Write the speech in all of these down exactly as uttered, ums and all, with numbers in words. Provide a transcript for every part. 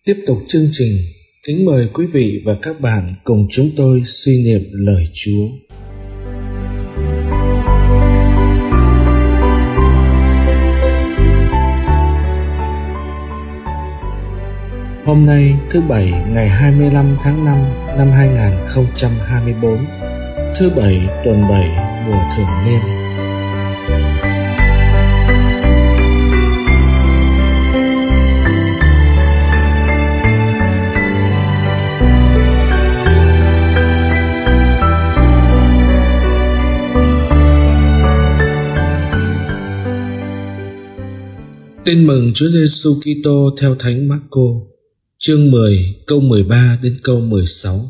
Tiếp tục chương trình, kính mời quý vị và các bạn cùng chúng tôi suy niệm lời Chúa. Hôm nay thứ Bảy ngày hai mươi lăm tháng năm năm hai nghìn không trăm hai mươi tư, thứ Bảy tuần bảy mùa thường niên. Tin mừng Chúa Giêsu Kitô theo Thánh Marco, chương mười, câu mười ba đến câu mười sáu.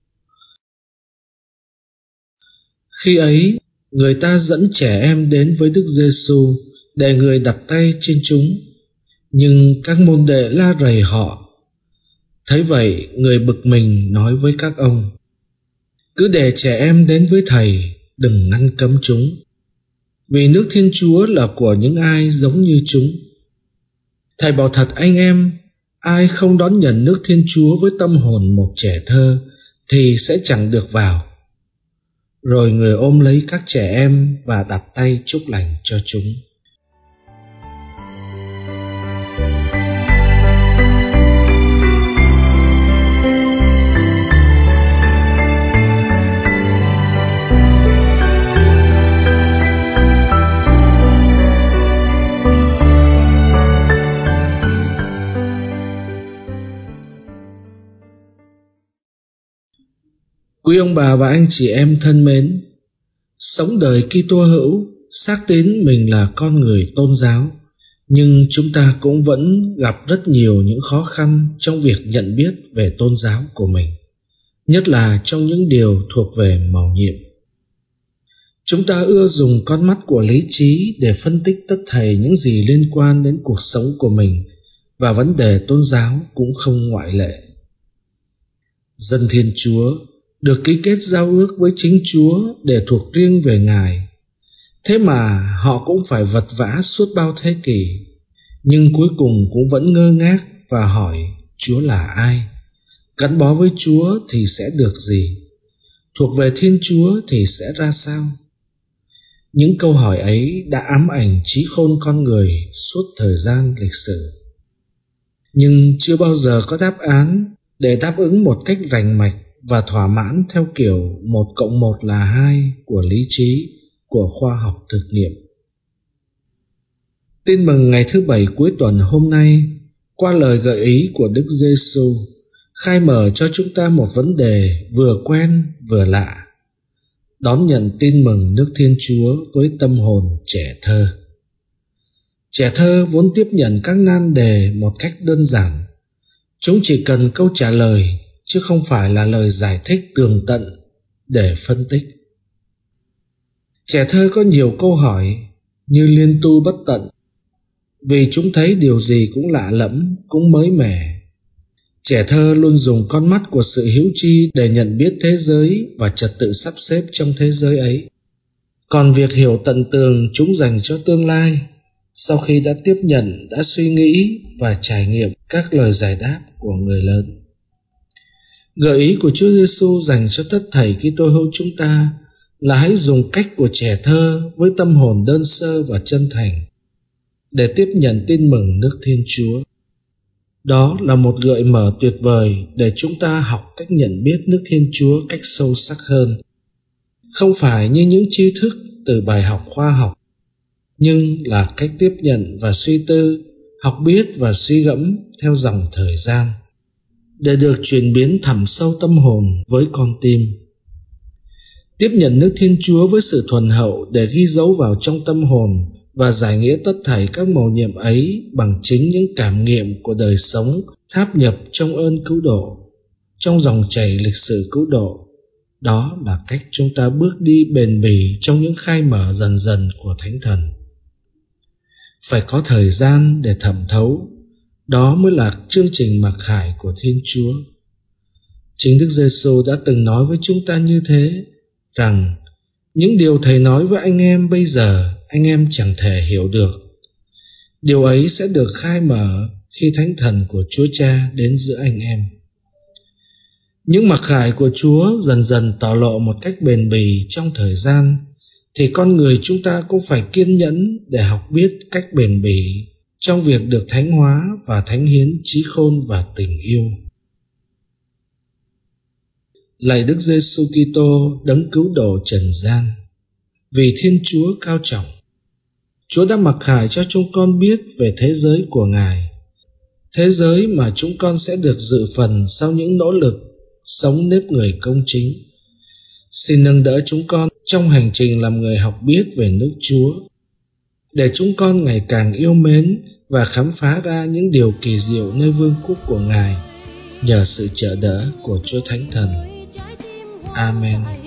Khi ấy, người ta dẫn trẻ em đến với Đức Giêsu để người đặt tay trên chúng, nhưng các môn đệ la rầy họ. Thấy vậy, người bực mình nói với các ông: cứ để trẻ em đến với thầy, đừng ngăn cấm chúng, vì nước Thiên Chúa là của những ai giống như chúng. Thầy bảo thật anh em, ai không đón nhận nước Thiên Chúa với tâm hồn một trẻ thơ thì sẽ chẳng được vào. Rồi người ôm lấy các trẻ em và đặt tay chúc lành cho chúng. Quý ông bà và anh chị em thân mến, sống đời Kitô hữu, xác tín mình là con người tôn giáo, nhưng chúng ta cũng vẫn gặp rất nhiều những khó khăn trong việc nhận biết về tôn giáo của mình, nhất là trong những điều thuộc về mầu nhiệm. Chúng ta ưa dùng con mắt của lý trí để phân tích tất thảy những gì liên quan đến cuộc sống của mình, và vấn đề tôn giáo cũng không ngoại lệ. Dân Thiên Chúa được ký kết giao ước với chính Chúa để thuộc riêng về Ngài. Thế mà họ cũng phải vật vã suốt bao thế kỷ, nhưng cuối cùng cũng vẫn ngơ ngác và hỏi Chúa là ai? Gắn bó với Chúa thì sẽ được gì? Thuộc về Thiên Chúa thì sẽ ra sao? Những câu hỏi ấy đã ám ảnh trí khôn con người suốt thời gian lịch sử. Nhưng chưa bao giờ có đáp án để đáp ứng một cách rành mạch và thỏa mãn theo kiểu một cộng một là hai của lý trí, của khoa học thực nghiệm. Tin mừng ngày thứ Bảy cuối tuần hôm nay, qua lời gợi ý của Đức Giêsu, khai mở cho chúng ta một vấn đề vừa quen vừa lạ: đón nhận tin mừng nước Thiên Chúa với tâm hồn trẻ thơ. Trẻ thơ vốn tiếp nhận các nan đề một cách đơn giản. Chúng chỉ cần câu trả lời, chứ không phải là lời giải thích tường tận để phân tích. Trẻ thơ có nhiều câu hỏi như liên tu bất tận, vì chúng thấy điều gì cũng lạ lẫm, cũng mới mẻ. Trẻ thơ luôn dùng con mắt của sự hiếu tri để nhận biết thế giới và trật tự sắp xếp trong thế giới ấy. Còn việc hiểu tận tường chúng dành cho tương lai, sau khi đã tiếp nhận, đã suy nghĩ và trải nghiệm các lời giải đáp của người lớn. Gợi ý của Chúa Giêsu dành cho tất thảy Kitô hữu chúng ta là hãy dùng cách của trẻ thơ với tâm hồn đơn sơ và chân thành để tiếp nhận tin mừng nước Thiên Chúa. Đó là một gợi mở tuyệt vời để chúng ta học cách nhận biết nước Thiên Chúa cách sâu sắc hơn, không phải như những tri thức từ bài học khoa học, nhưng là cách tiếp nhận và suy tư, học biết và suy gẫm theo dòng thời gian, để được chuyển biến thẳm sâu tâm hồn với con tim. Tiếp nhận nước Thiên Chúa với sự thuần hậu để ghi dấu vào trong tâm hồn và giải nghĩa tất thảy các mầu nhiệm ấy bằng chính những cảm nghiệm của đời sống tháp nhập trong ơn cứu độ, trong dòng chảy lịch sử cứu độ. Đó là cách chúng ta bước đi bền bỉ trong những khai mở dần dần của Thánh Thần. Phải có thời gian để thẩm thấu, đó mới là chương trình mặc khải của Thiên Chúa. Chính Đức Giêsu đã từng nói với chúng ta như thế, rằng những điều Thầy nói với anh em bây giờ anh em chẳng thể hiểu được. Điều ấy sẽ được khai mở khi Thánh Thần của Chúa Cha đến giữa anh em. Những mặc khải của Chúa dần dần tỏ lộ một cách bền bỉ trong thời gian, thì con người chúng ta cũng phải kiên nhẫn để học biết cách bền bỉ trong việc được thánh hóa và thánh hiến trí khôn và tình yêu. Lạy Đức Giêsu Kitô, đấng cứu độ trần gian, vì Thiên Chúa cao trọng, Chúa đã mặc khải cho chúng con biết về thế giới của Ngài, thế giới mà chúng con sẽ được dự phần sau những nỗ lực sống nếp người công chính. Xin nâng đỡ chúng con trong hành trình làm người học biết về nước Chúa, để chúng con ngày càng yêu mến và khám phá ra những điều kỳ diệu nơi vương quốc của Ngài, nhờ sự trợ đỡ của Chúa Thánh Thần. Amen.